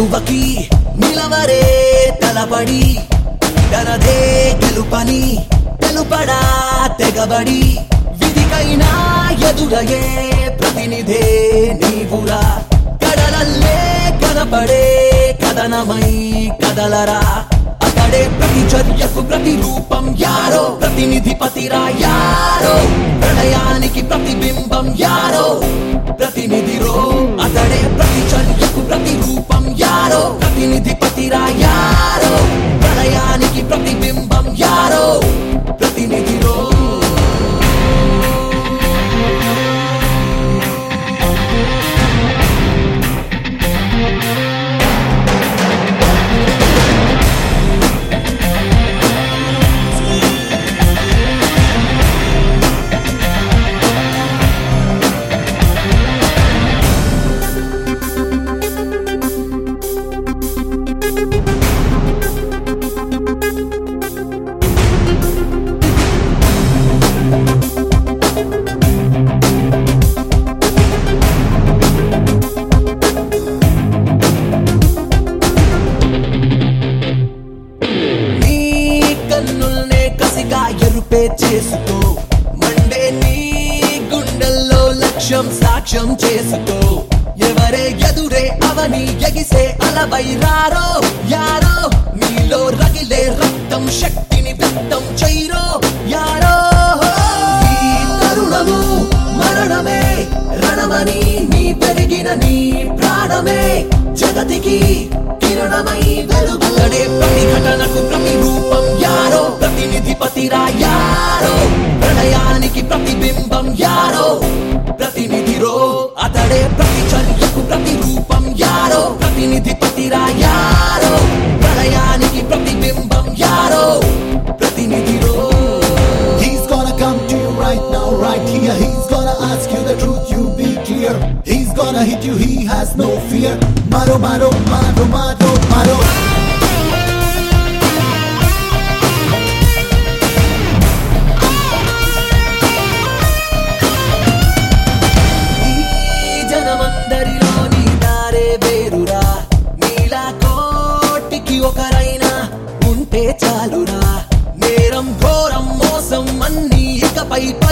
తెగువకి నిలవరే తలబడి తనదే గెలుపని తెలుపడా తెగబడి విధికైనా ఎదురయ్యే ప్రతినిధే నీవురా కడలల్లే కనపడే కథనమై కదలరా అతడే ప్రతి చర్యకు ప్రతిరూపం యారో ప్రతినిధిపతిరా యారో ప్రళయానికి ప్రతిబింబం యారో ప్రతినిధిరో అతడే ప్రతి చర్యకు ప్రతిరూపం యారో ప్రతినిధిపతిరా యారో ప్రళయానికి ప్రతిబింబం యారో ప్రతినిధిరో ఎరుపే చేసుకో మండే నీ గుండెల్లో లక్ష్యం సాక్ష్యం చేసుకో ఎవరే ఎదురే అవని ఎగిసే అలవై రారో యారో నీలో రగిలే రక్తం శక్తిని వ్యక్తం చెయ్యరో యారో ఈ తరుణము మరణమే రణమని నీ పెరిగిన నీ ప్రాణమే జగతికి కిరణమై వెలుగులడే ప్రతి ఘటనకు ప్రతిరూపం యారో ప్రతినిధిపతిరా యారో ప్రళయానికి ప్రతిబింబం యారో ప్రతినిధిరో అతడే ప్రతి చర్యకు ప్రతిరూపం యారో ప్రతినిధిపతిరా యారో ప్రళయానికి ప్రతిబింబం యారో ప్రతినిధిరో. He's gonna come to you right now, right here. He's gonna ask you the truth, you be clear. He's gonna hit you, he has no fear. Maro, maro, maro, maro, maro. ఒకరైనా ఉంటే చాలురా నేరం ఘోరం మోసం అన్నీ ఇకపై